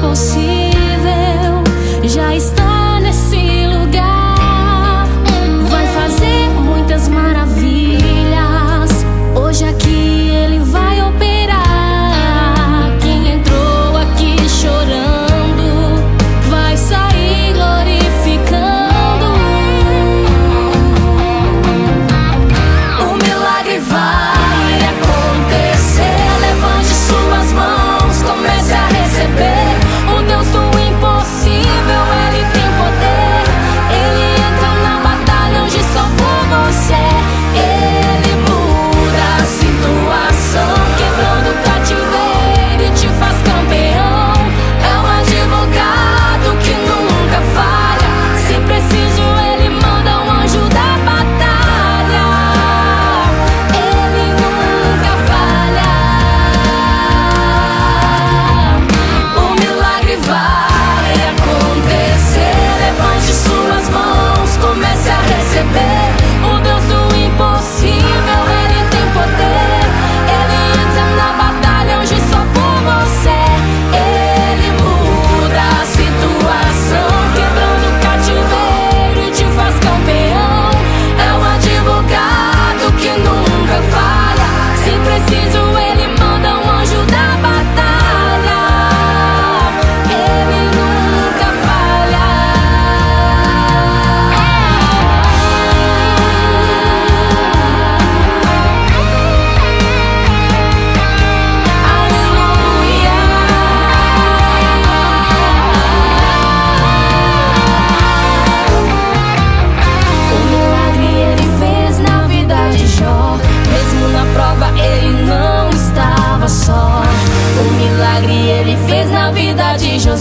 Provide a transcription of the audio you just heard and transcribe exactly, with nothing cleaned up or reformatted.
impossível já está nesse lugar. Vai fazer muitas maravilhas. Hoje aqui Ele vai operar. Quem entrou aqui chorando vai sair glorificando. O milagre vai acontecer. Levante suas mãos, comece a receber. O Deus do impossível, Ele tem poder. Ele entra na batalha onde só por você. Ele muda a situação, quebrando o cativeiro e te faz campeão. É um advogado que nunca falha. Se preciso, Ele manda um anjo da batalha. Ele nunca falha. O milagre vai acontecer. Levante suas mãos, comece a receber. O Deus do impossível, Ele tem poder. Ele entra na batalha onde só por você. Ele muda a situação, quebrando o cativeiro e te faz campeão. É um advogado que nunca falha. Se preciso, Ele manda um anjo da batalha. Ele nunca falha. Aleluia. O milagre Ele fez na vida de Jó. Mesmo na prova Ele não estava só. O milagre Ele fez na vida de José.